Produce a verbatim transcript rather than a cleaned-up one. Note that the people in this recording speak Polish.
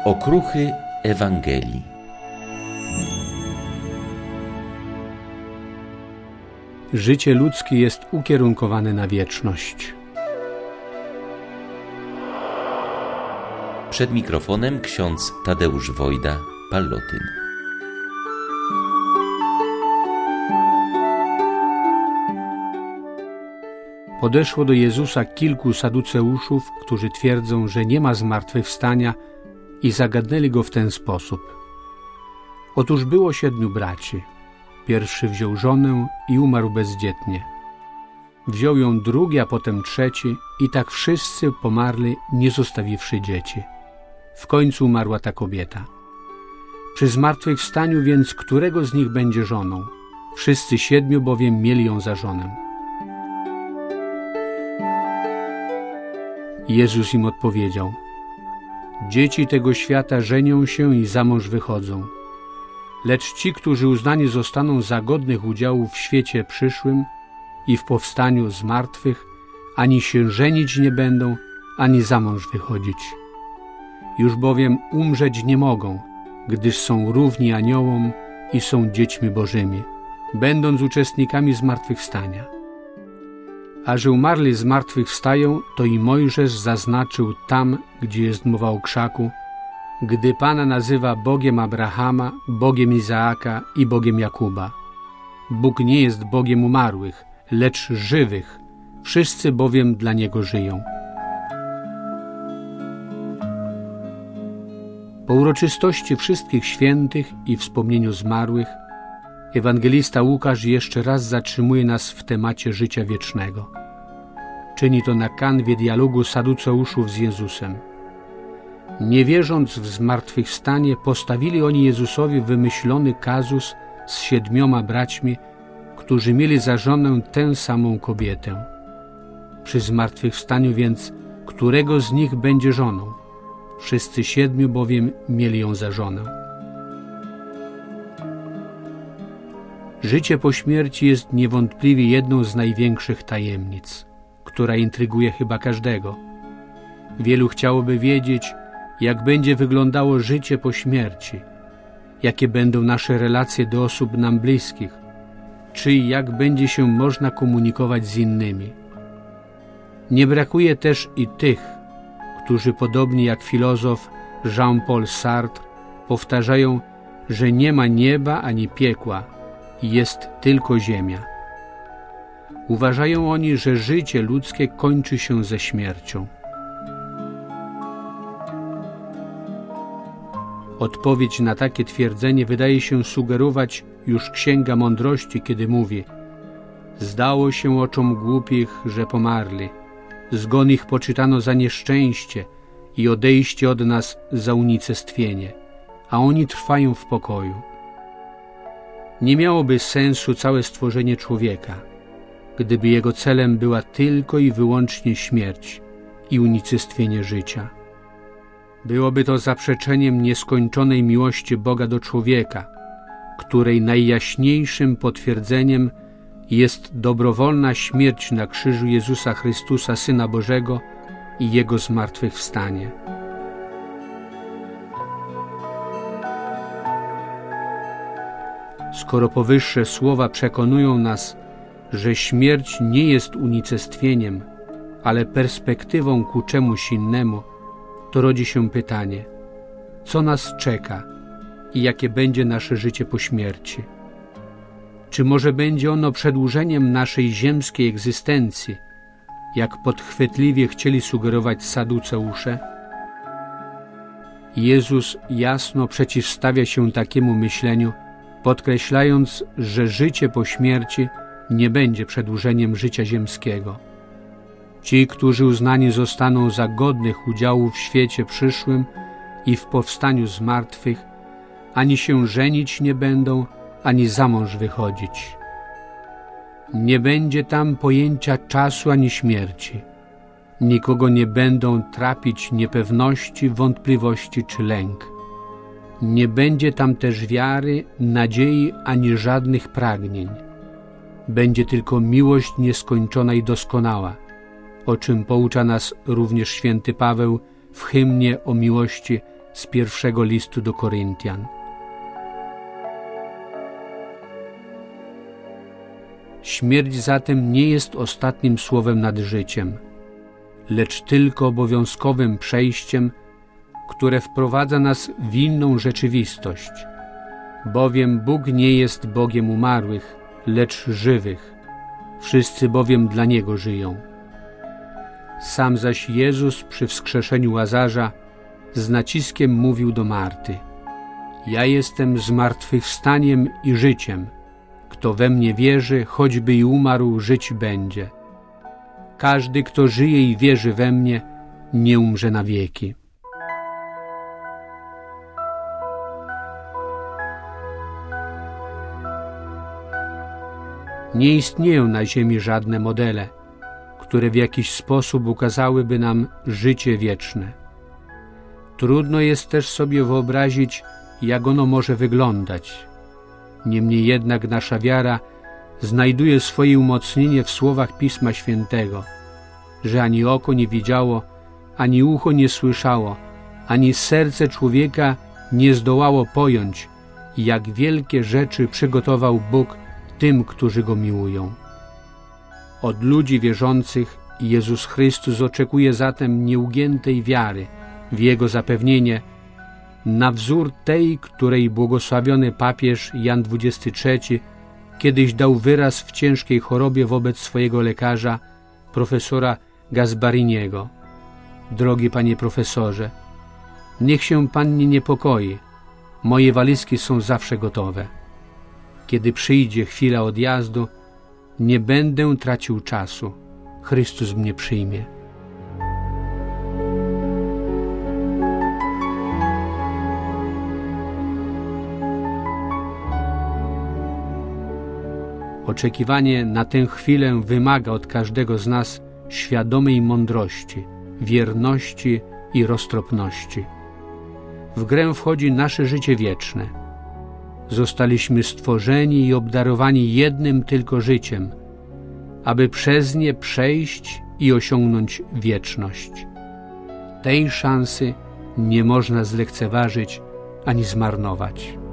Okruchy Ewangelii. Życie ludzkie jest ukierunkowane na wieczność. Przed mikrofonem ksiądz Tadeusz Wojda, Pallotyn. Podeszło do Jezusa kilku saduceuszów, którzy twierdzą, że nie ma zmartwychwstania, i zagadnęli go w ten sposób. Otóż było siedmiu braci. Pierwszy wziął żonę i umarł bezdzietnie. Wziął ją drugi, a potem trzeci, i tak wszyscy pomarli, nie zostawiwszy dzieci. W końcu umarła ta kobieta. Przy zmartwychwstaniu więc którego z nich będzie żoną? Wszyscy siedmiu bowiem mieli ją za żonę. Jezus im odpowiedział: dzieci tego świata żenią się i za mąż wychodzą. Lecz ci, którzy uznani zostaną za godnych udziału w świecie przyszłym i w powstaniu z martwych, ani się żenić nie będą, ani za mąż wychodzić. Już bowiem umrzeć nie mogą, gdyż są równi aniołom i są dziećmi Bożymi, będąc uczestnikami zmartwychwstania. A że umarli zmartwychwstają, to i Mojżesz zaznaczył tam, gdzie jest mowa o krzaku, gdy Pana nazywa Bogiem Abrahama, Bogiem Izaaka i Bogiem Jakuba. Bóg nie jest Bogiem umarłych, lecz żywych, wszyscy bowiem dla Niego żyją. Po uroczystości wszystkich świętych i wspomnieniu zmarłych, ewangelista Łukasz jeszcze raz zatrzymuje nas w temacie życia wiecznego. Czyni to na kanwie dialogu saduceuszów z Jezusem. Nie wierząc w zmartwychwstanie, postawili oni Jezusowi wymyślony kazus z siedmioma braćmi, którzy mieli za żonę tę samą kobietę. Przy zmartwychwstaniu więc którego z nich będzie żoną? Wszyscy siedmiu bowiem mieli ją za żonę. Życie po śmierci jest niewątpliwie jedną z największych tajemnic, która intryguje chyba każdego. Wielu chciałoby wiedzieć, jak będzie wyglądało życie po śmierci, jakie będą nasze relacje do osób nam bliskich, czy i jak będzie się można komunikować z innymi. Nie brakuje też i tych, którzy podobnie jak filozof Jean-Paul Sartre powtarzają, że nie ma nieba ani piekła, jest tylko ziemia. Uważają oni, że życie ludzkie kończy się ze śmiercią. Odpowiedź na takie twierdzenie wydaje się sugerować już Księga Mądrości, kiedy mówi: zdało się oczom głupich, że pomarli. Zgon ich poczytano za nieszczęście i odejście od nas za unicestwienie, a oni trwają w pokoju. Nie miałoby sensu całe stworzenie człowieka, gdyby jego celem była tylko i wyłącznie śmierć i unicestwienie życia. Byłoby to zaprzeczeniem nieskończonej miłości Boga do człowieka, której najjaśniejszym potwierdzeniem jest dobrowolna śmierć na krzyżu Jezusa Chrystusa, Syna Bożego, i Jego zmartwychwstanie. Skoro powyższe słowa przekonują nas, że śmierć nie jest unicestwieniem, ale perspektywą ku czemuś innemu, to rodzi się pytanie: co nas czeka i jakie będzie nasze życie po śmierci? Czy może będzie ono przedłużeniem naszej ziemskiej egzystencji, jak podchwytliwie chcieli sugerować saduceusze? Jezus jasno przeciwstawia się takiemu myśleniu, podkreślając, że życie po śmierci nie będzie przedłużeniem życia ziemskiego. Ci, którzy uznani zostaną za godnych udziału w świecie przyszłym i w powstaniu z martwych, ani się żenić nie będą, ani za mąż wychodzić. Nie będzie tam pojęcia czasu ani śmierci. Nikogo nie będą trapić niepewności, wątpliwości czy lęk. Nie będzie tam też wiary, nadziei ani żadnych pragnień. Będzie tylko miłość nieskończona i doskonała, o czym poucza nas również święty Paweł w hymnie o miłości z pierwszego listu do Koryntian. Śmierć zatem nie jest ostatnim słowem nad życiem, lecz tylko obowiązkowym przejściem, które wprowadza nas w inną rzeczywistość, bowiem Bóg nie jest Bogiem umarłych, lecz żywych. Wszyscy bowiem dla Niego żyją. Sam zaś Jezus przy wskrzeszeniu Łazarza z naciskiem mówił do Marty: ja jestem zmartwychwstaniem i życiem. Kto we mnie wierzy, choćby i umarł, żyć będzie. Każdy, kto żyje i wierzy we mnie, nie umrze na wieki. Nie istnieją na ziemi żadne modele, które w jakiś sposób ukazałyby nam życie wieczne. Trudno jest też sobie wyobrazić, jak ono może wyglądać. Niemniej jednak nasza wiara znajduje swoje umocnienie w słowach Pisma Świętego, że ani oko nie widziało, ani ucho nie słyszało, ani serce człowieka nie zdołało pojąć, jak wielkie rzeczy przygotował Bóg tym, którzy Go miłują. Od ludzi wierzących Jezus Chrystus oczekuje zatem nieugiętej wiary w Jego zapewnienie, na wzór tej, której błogosławiony papież Jan dwudziesty trzeci kiedyś dał wyraz w ciężkiej chorobie wobec swojego lekarza, profesora Gasbariniego. Drogi panie profesorze, niech się pan nie niepokoi, moje walizki są zawsze gotowe. Kiedy przyjdzie chwila odjazdu, nie będę tracił czasu. Chrystus mnie przyjmie. Oczekiwanie na tę chwilę wymaga od każdego z nas świadomej mądrości, wierności i roztropności. W grę wchodzi nasze życie wieczne. Zostaliśmy stworzeni i obdarowani jednym tylko życiem, aby przez nie przejść i osiągnąć wieczność. Tej szansy nie można zlekceważyć ani zmarnować.